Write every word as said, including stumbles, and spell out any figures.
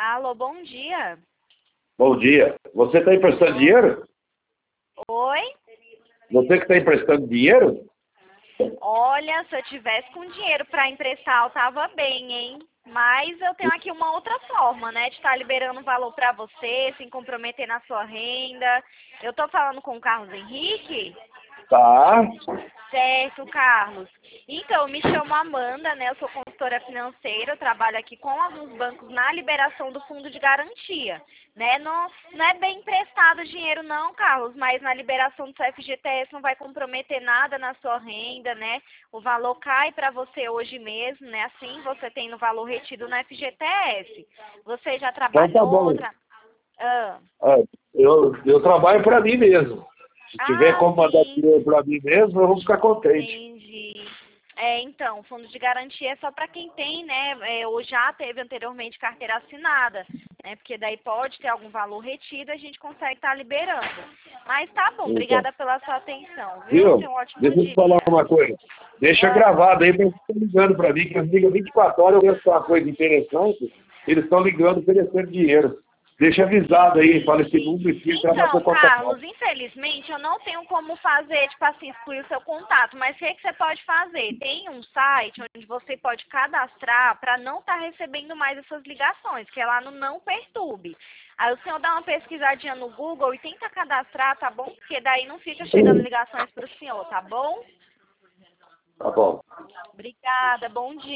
Alô, bom dia. Bom dia. Você está emprestando dinheiro? Oi? Você que está emprestando dinheiro? Olha, se eu tivesse com dinheiro para emprestar, eu tava bem, hein? Mas eu tenho aqui uma outra forma, né, de estar liberando valor para você, sem comprometer na sua renda. Eu tô falando com o Carlos Henrique? Tá. Certo, Carlos. Então, eu me chamo Amanda, né? Eu sou consultora financeira, eu trabalho aqui com alguns bancos na liberação do fundo de garantia, né? Não, não é bem emprestado dinheiro não, Carlos, mas na liberação do F G T S não vai comprometer nada na sua renda, né? O valor cai para você hoje mesmo, né? Assim você tem no valor retido no F G T S. Você já Então tá trabalhou? bom. Tra... Ah. Ah, eu, eu trabalho para mim mesmo. Se tiver Ah, como mandar sim. dinheiro para mim mesmo, eu vou ficar contente. Entendi. É, então, fundo de garantia é só para quem tem, né, é, ou já teve anteriormente carteira assinada, né, porque daí pode ter algum valor retido, a gente consegue estar liberando. Mas tá bom, Então, obrigada pela sua atenção, viu? viu? Tenha um ótimo Deixa eu te falar dia. uma coisa. Deixa Ah, gravado aí, porque eles estão ligando para mim, que eles ligam vinte e quatro horas, eu vejo uma coisa interessante, eles estão ligando oferecendo dinheiro. Deixa avisado aí, fala esse entendi. número e fica entrar Então, na conta Carlos, nova. infelizmente eu não tenho como fazer, tipo assim, excluir o seu contato, mas o que, que você pode fazer? Tem um site onde você pode cadastrar para não estar recebendo mais essas ligações, que é lá no Não Perturbe. Aí o senhor dá uma pesquisadinha no Google e tenta cadastrar, tá bom? Porque daí não fica chegando ligações para o senhor, tá bom? Tá bom. Obrigada, bom dia.